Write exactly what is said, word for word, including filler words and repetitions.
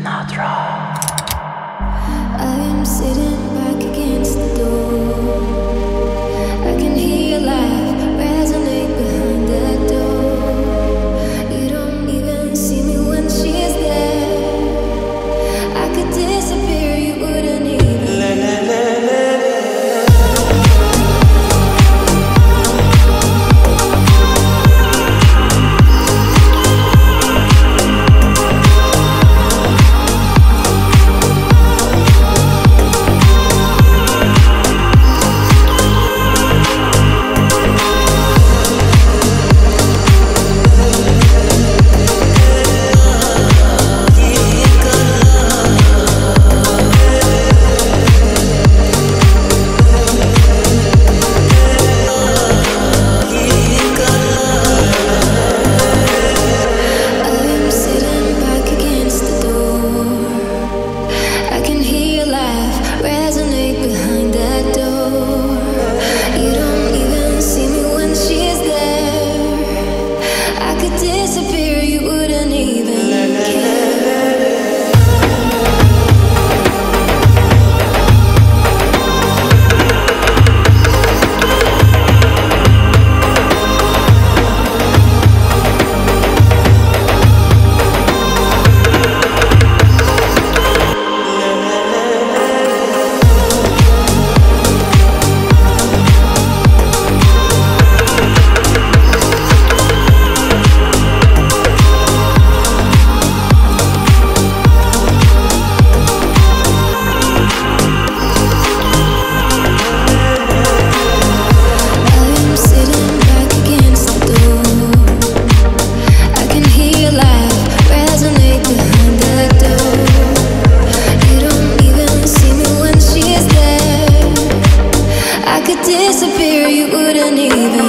I am sitting back against the door. I can hear your laugh resonate behind that door. You don't even see me when she's there. I could disappear, you wouldn't even. La, la, la, la. Disappear, you wouldn't even